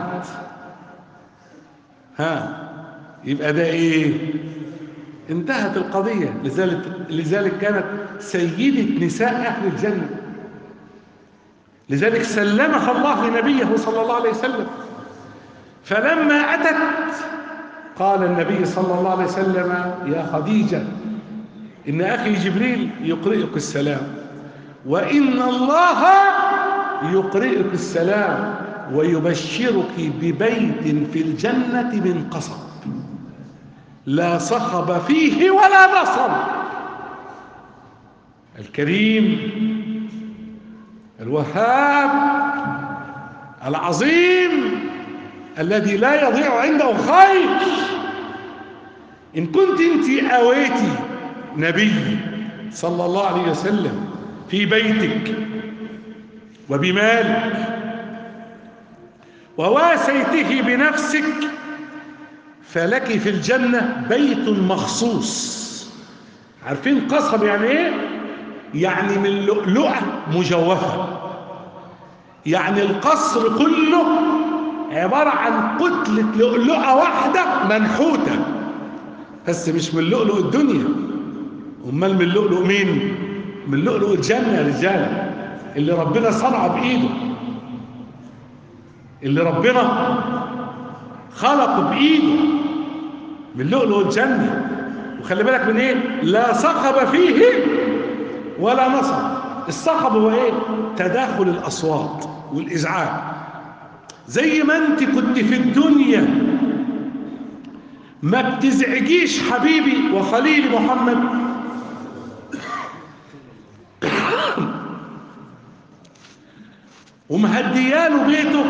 S1: يبقى ده ايه؟ انتهت القضية. لذلك كانت سيدة نساء أهل الجنة. لذلك سلمها الله لنبيه صلى الله عليه وسلم. فلما أتت قال النبي صلى الله عليه وسلم: يا خديجة، إن أخي جبريل يقرئك السلام، وإن الله يقرئك السلام ويبشرك ببيت في الجنة من قصب لا صخب فيه ولا نصب. الكريم الوهاب العظيم الذي لا يضيع عنده خير. إن كنت أنت أويتي نبي صلى الله عليه وسلم في بيتك وبمالك وواسيته بنفسك، فلك في الجنة بيت مخصوص. عارفين قصب يعني ايه؟ يعني من لؤلؤة مجوفة. يعني القصر كله عبارة عن كتلة لؤلؤة واحدة منحوتة، بس مش من لؤلؤ الدنيا. امال من لؤلؤ مين؟ من لؤلؤ الجنة يا رجاله، اللي ربنا صنعه بإيده، اللي ربنا خلقه بإيده، من لؤلؤ الجنة. وخلي بالك من ايه؟ لا صخب فيه ولا نصب. الصخب هو ايه؟ تداخل الأصوات والإزعاج. زي ما انت كنت في الدنيا ما بتزعجيش حبيبي وخليلي محمد، ومهدياله بيته،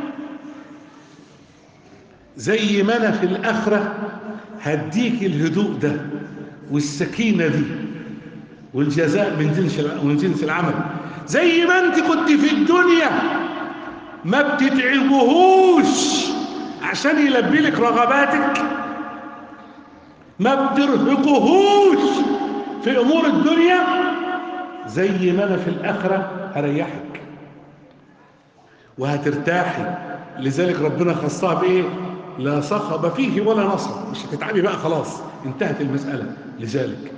S1: زي ما انا في الآخرة هديك الهدوء ده والسكينة دي والجزاء من جنس العمل. زي ما انت كنت في الدنيا ما بتتعبهوش عشان يلبي لك رغباتك، ما بترهقهوش في امور الدنيا، زي ما انا في الآخرة هريحك وهترتاحي. لذلك ربنا خصها بايه؟ لا صخب فيه ولا نصب. مش هتتعبي بقى، خلاص انتهت المسألة. لذلك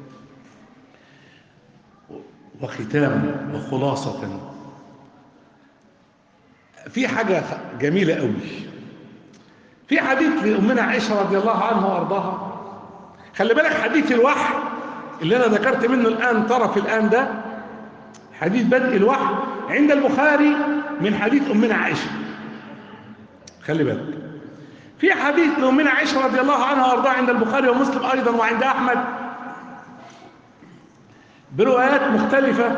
S1: وختاما وخلاصة، في حاجة جميلة قوي في حديث لأمنا عائشة رضي الله عنها وأرضاها. خلي بالك، حديث الوحي اللي أنا ذكرت منه الآن طرف الآن ده حديث بدء الوحي عند البخاري من حديث أمنا عائشة. خلي بالك، في حديث لأمنا عائشة رضي الله عنها وأرضاها عند البخاري ومسلم أيضا وعند أحمد بروايات مختلفة.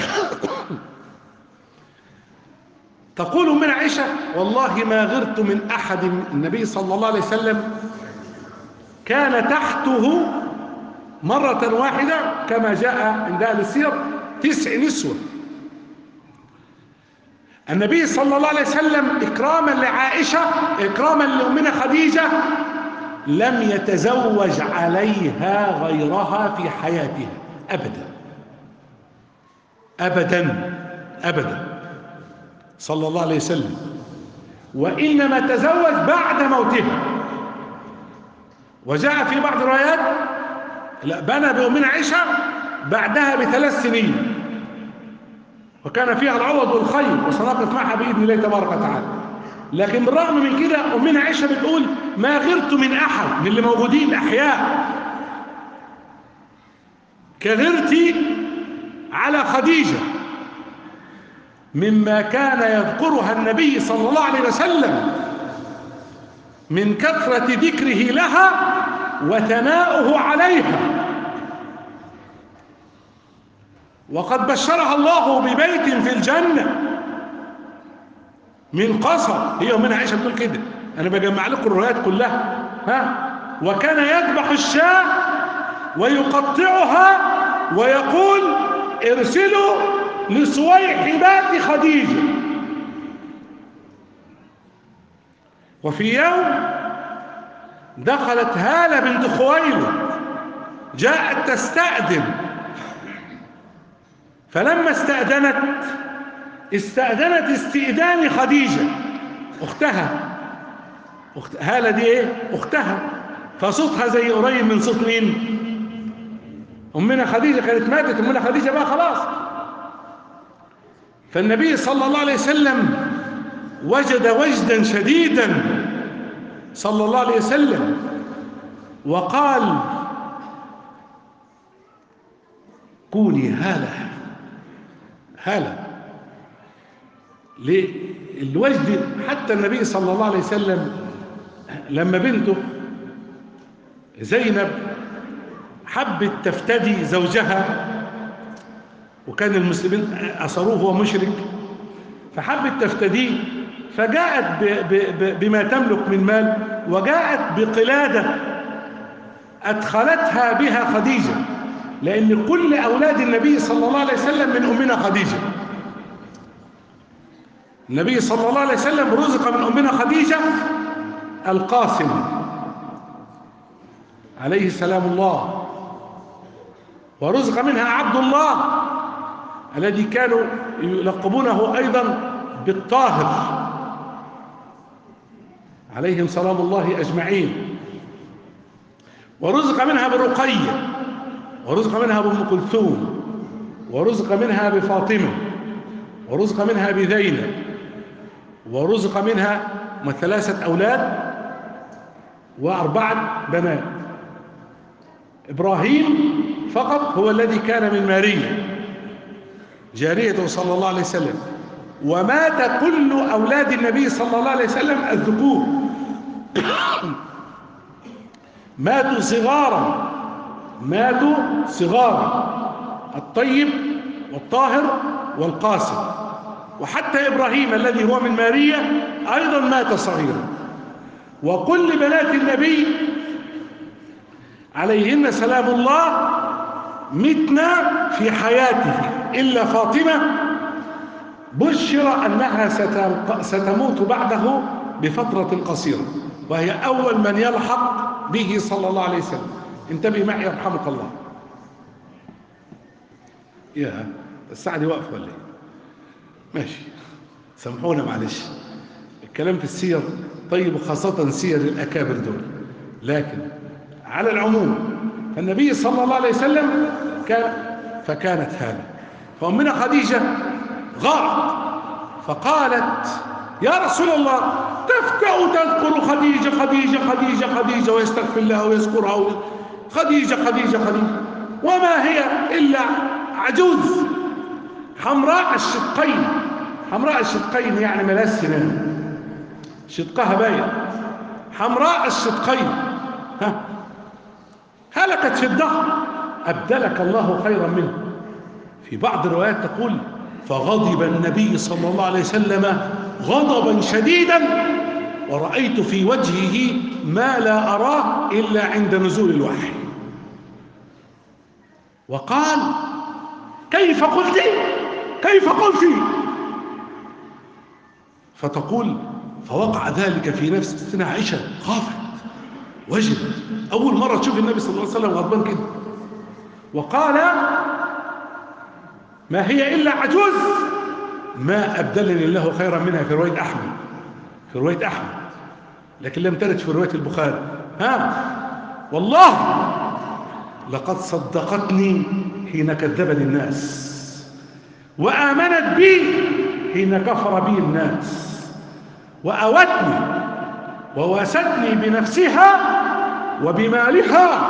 S1: تقول أمنا عائشة: والله ما غرت من أحد النبي صلى الله عليه وسلم كان تحته مرة واحدة، كما جاء عند أهل السير 9 نسوة. النبي صلى الله عليه وسلم إكراما لعائشة، إكراما لأمنا خديجة، لم يتزوج عليها غيرها في حياتها أبدا أبدا أبدا صلى الله عليه وسلم، وإنما تزوج بعد موتها. وجاء في بعض الروايات بنى بأمنا عائشة بعدها ب3 سنين، وكان فيها العوض والخير، وسنقف معها بإذن الله تبارك وتعالى. لكن بالرغم من كده أمنا عائشة بتقول ما غرت من أحد من اللي موجودين أحياء كغرتي على خديجة مما كان يذكرها النبي صلى الله عليه وسلم من كثرة ذكره لها وثناؤه عليها. وقد بشرها الله ببيت في الجنة من قصب. هي أمنا عائشة بتقول كده، أنا بجمع لكم الروايات كلها. وكان يذبح الشاة ويقطعها ويقول ارسلوا لصويحبات خديجة. وفي يوم دخلت هالة بنت خويلد، جاءت تستأذن، فلما استأذنت استئذان خديجة أختها. هالة دي ايه؟ أختها، فصوتها زي قريب من صوت مين؟ أمنا خديجة. كانت ماتت أمنا خديجة بقى خلاص. فالنبي صلى الله عليه وسلم وجد وجدا شديدا صلى الله عليه وسلم، وقال كوني هالة هالة. للوجد حتى النبي صلى الله عليه وسلم لما بنته زينب حبت تفتدي زوجها، وكان المسلمين أسروه وهو مشرك، فحبت تفتديه، فجاءت بما تملك من مال، وجاءت بقلادة أدخلتها بها خديجة، لأن كل أولاد النبي صلى الله عليه وسلم من أمنا خديجة. النبي صلى الله عليه وسلم رزق من أمنا خديجة القاسم عليه السلام الله، ورزق منها عبد الله الذي كانوا يلقبونه أيضا بالطاهر عليهم سلام الله أجمعين، ورزق منها برقية، ورزق منها بأم كلثوم، ورزق منها بفاطمة، ورزق منها بزينب، ورزق منها 3 أولاد و4 بنات. إبراهيم فقط هو الذي كان من ماريا جاريته صلى الله عليه وسلم. ومات كل أولاد النبي صلى الله عليه وسلم الذكور ماتوا صغارا، ماتوا صغارا، الطيب والطاهر والقاسم. وحتى إبراهيم الذي هو من ماريا أيضا مات صغيرا. وكل بنات النبي عليهن سلام الله متنا في حياته إلا فاطمة بشر أنها ستموت بعده بفترة قصيرة، وهي أول من يلحق به صلى الله عليه وسلم. انتبه معي يرحمك الله. يا الساعة دي واقفة ولا ايه؟ ماشي، سامحونا معلش، الكلام في السير طيب، وخاصة سير الأكابر دول. لكن على العموم فالنبي صلى الله عليه وسلم فكانت هذه. فأمنا خديجة غارت فقالت يا رسول الله تفتأ تذكر خديجة خديجة خديجة خديجة ويستغفر الله ويذكرها خديجة خديجة خديجة، وما هي إلا عجوز حمراء الشقين. حمراء الشقين يعني ملاش سنان، شدقها باين، حمراء الشدقين، هلكت في الدهر، أبدلك الله خيرا منه. في بعض الروايات تقول فغضب النبي صلى الله عليه وسلم غضبا شديدا، ورأيت في وجهه ما لا أراه إلا عند نزول الوحي، وقال كيف قلت كيف قلت؟ فتقول فوقع ذلك في نفس ستنا عائشة، خافت وجب. أول مرة تشوف النبي صلى الله عليه وسلم غضبان كده. وقال: ما هي إلا عجوز ما أبدلني الله خيرا منها، في رواية أحمد، في رواية أحمد، لكن لم ترد في رواية البخاري. والله لقد صدقتني حين كذبني الناس، وآمنت بي حين كفر بي الناس، وأوتني وواستني بنفسها وبمالها.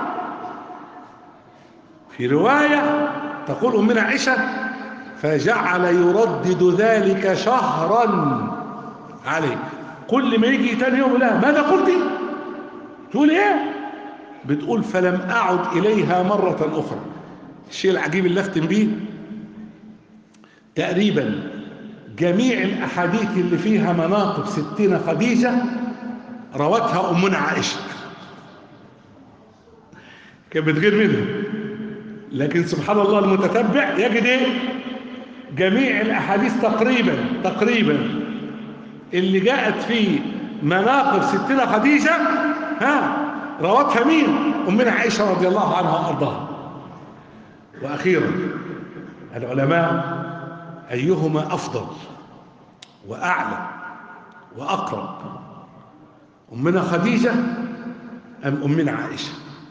S1: في رواية تقول أمنا عائشة: فجعل يردد ذلك شهرا عليه. كل ما يجي تاني يوم لها: ماذا قلت؟ تقول ايه؟ بتقول: فلم أعد إليها مرة أخرى. الشيء العجيب اللي أختم بيه، تقريبا جميع الأحاديث اللي فيها مناقب ستنا خديجة روتها أمنا عائشة، كانت بتغير منها. لكن سبحان الله المتتبع يجد ايه؟ جميع الأحاديث تقريبا اللي جاءت في مناقب ستنا خديجة روتها مين؟ أمنا عائشة رضي الله عنها وأرضاها. وأخيرا العلماء أيهما أفضل وأعلى وأقرب، أمنا خديجة أم أمنا عائشة؟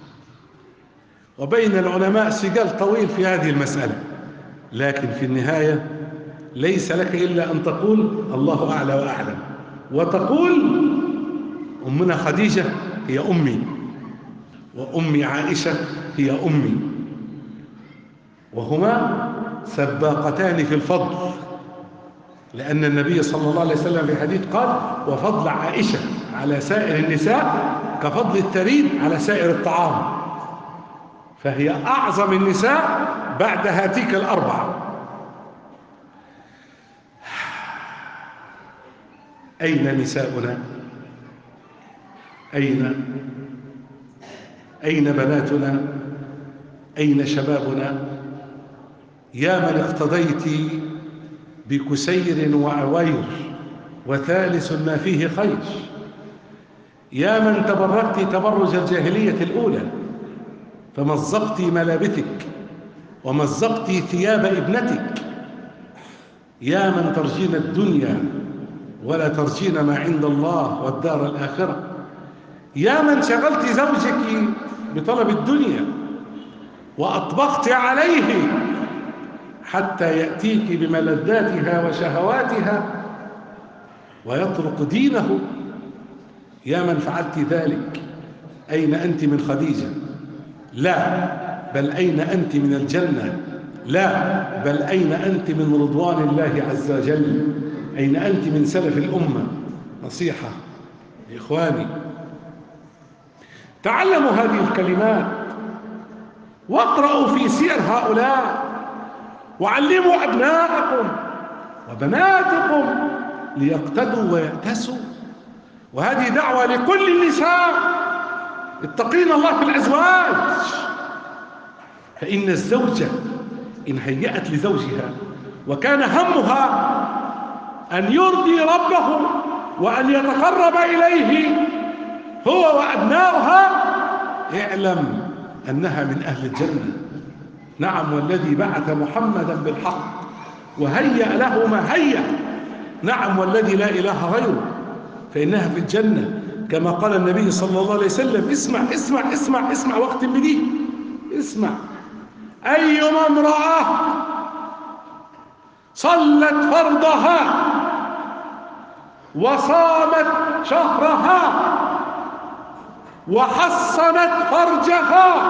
S1: وبين العلماء سجال طويل في هذه المسألة، لكن في النهاية ليس لك إلا أن تقول الله أعلى وأعلم، وتقول أمنا خديجة هي أمي، وأمي عائشة هي أمي، وهما سباقتان في الفضل، لأن النبي صلى الله عليه وسلم في حديث قال: وفضل عائشة على سائر النساء كفضل الثريد على سائر الطعام، فهي أعظم النساء بعد هاتيك الأربعة. أين نساؤنا؟ أين بناتنا؟ أين شبابنا؟ يا من اقتضيت بكسير وعوير وثالث ما فيه خير، يا من تبركت تبرج الجاهلية الأولى فمزقت ملابثك ومزقت ثياب ابنتك، يا من ترجين الدنيا ولا ترجين ما عند الله والدار الآخرة، يا من شغلت زوجك بطلب الدنيا وأطبقت عليه حتى يأتيك بملذاتها وشهواتها ويترك دينه، يا من فعلت ذلك، أين أنت من خديجة؟ لا، بل أين أنت من الجنة؟ لا، بل أين أنت من رضوان الله عز وجل؟ أين أنت من سلف الأمة؟ نصيحة لإخواني، تعلموا هذه الكلمات واقرأوا في سير هؤلاء، وعلموا أبناءكم وبناتكم ليقتدوا ويأتسوا. وهذه دعوة لكل النساء: اتقين الله في الأزواج، فإن الزوجة إن هيأت لزوجها وكان همها أن يرضي ربه وأن يتقرب إليه هو وأبناؤها، اعلم أنها من أهل الجنة. نعم، والذي بعث محمدا بالحق وهيأ له ما هيأ، نعم، والذي لا إله غيره، فإنها في الجنة، كما قال النبي صلى الله عليه وسلم. اسمع اسمع اسمع اسمع وقت بدي، اسمع: أيما امرأة صلت فرضها وصامت شهرها وحصنت فرجها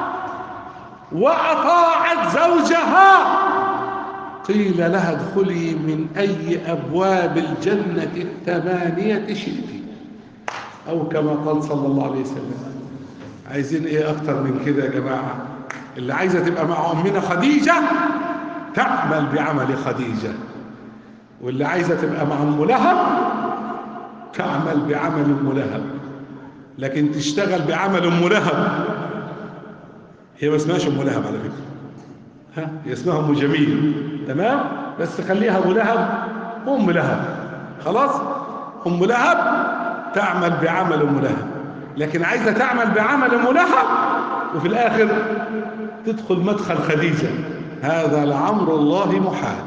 S1: وأطاعت زوجها قيل لها: ادخلي من أي أبواب الجنة الثمانية شئت، أو كما قال صلى الله عليه وسلم. عايزين إيه أكتر من كده يا جماعة؟ اللي عايزة تبقى مع أمنا خديجة تعمل بعمل خديجة، واللي عايزة تبقى مع أم لهب تعمل بعمل أم لهب. لكن تشتغل بعمل أم لهب، هي ما اسمهاش أم لهب على فكرة، هي اسمها أم جميل، تمام؟ بس خليها أبو لهب وأم لهب، خلاص؟ أم لهب تعمل بعمل أم لهب، لكن عايزة تعمل بعمل ملحق وفي الآخر تدخل مدخل خديجة. هذا لعمر الله محال،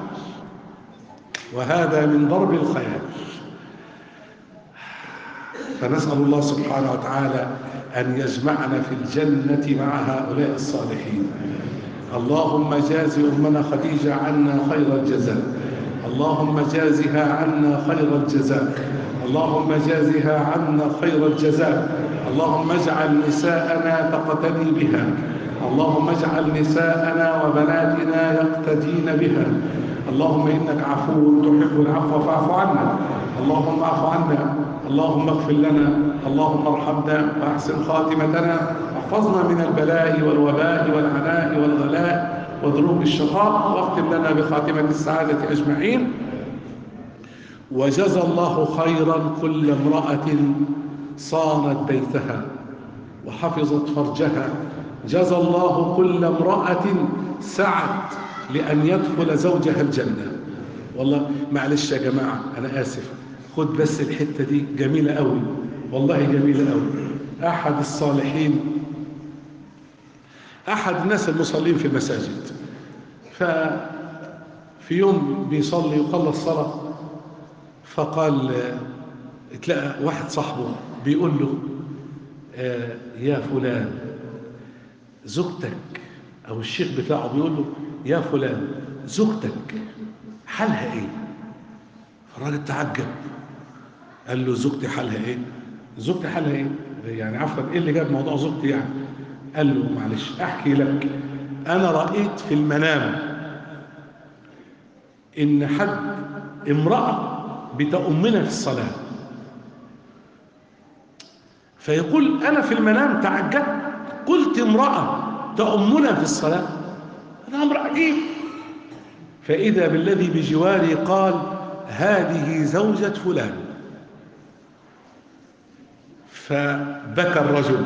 S1: وهذا من ضرب الخيال. فنسأل الله سبحانه وتعالى أن يجمعنا في الجنة مع هؤلاء الصالحين. اللهم جاز أمنا خديجة عنا خير الجزاء، اللهم جازها عنا خير الجزاء، اللهم جازها عنا خير الجزاء. اللهم اجعل نساءنا تقتدي بها، اللهم اجعل نساءنا وبناتنا يقتدين بها. اللهم إنك عفو تحب العفو فاعف عنا، اللهم اعف عنا، اللهم اغفر لنا، اللهم ارحمنا واحسن خاتمتنا، واحفظنا من البلاء والوباء والعناء والغلاء ودروب الشقاء، واختم لنا بخاتمة السعادة أجمعين. وجزى الله خيرا كل امرأة صانت بيتها وحفظت فرجها، جزى الله كل امرأة سعت لأن يدخل زوجها الجنة. والله معلش يا جماعة أنا آسف، خد بس الحتة دي جميلة قوي، والله جميلة قوي. أحد الصالحين، أحد الناس المصلين في المساجد، ففي يوم بيصلي وخلص صلاة، فقال اتلقى واحد صاحبه بيقول له يا فلان زوجتك، أو الشيخ بتاعه بيقول له يا فلان زوجتك حالها ايه؟ فالراجل تعجب، قال له زوجتي حالها ايه؟ زوجتي حالها ايه؟ يعني عفوا ايه اللي جاب موضوع زوجتي يعني؟ قال له معلش احكي لك، انا رأيت في المنام ان امرأة بتؤمنا في الصلاة، فيقول انا في المنام تعجبت، قلت امرأة تؤمنا في الصلاة، هذا امر عجيب. فإذا بالذي بجواري قال هذه زوجة فلان. فبكى الرجل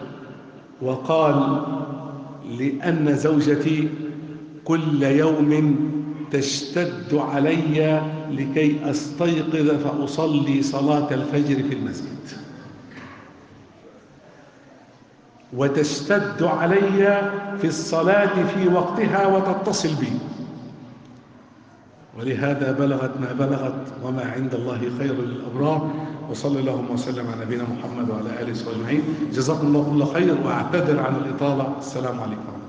S1: وقال لأن زوجتي كل يوم تشتد علي لكي أستيقظ فأصلي صلاة الفجر في المسجد، وتشتد علي في الصلاة في وقتها وتتصل بي، ولهذا بلغت ما بلغت، وما عند الله خير للأبرار. وصلى اللهم وسلم على نبينا محمد وعلى آله وصحبه أجمعين. جزاكم الله كل خير، وأعتذر عن الإطالة. السلام عليكم.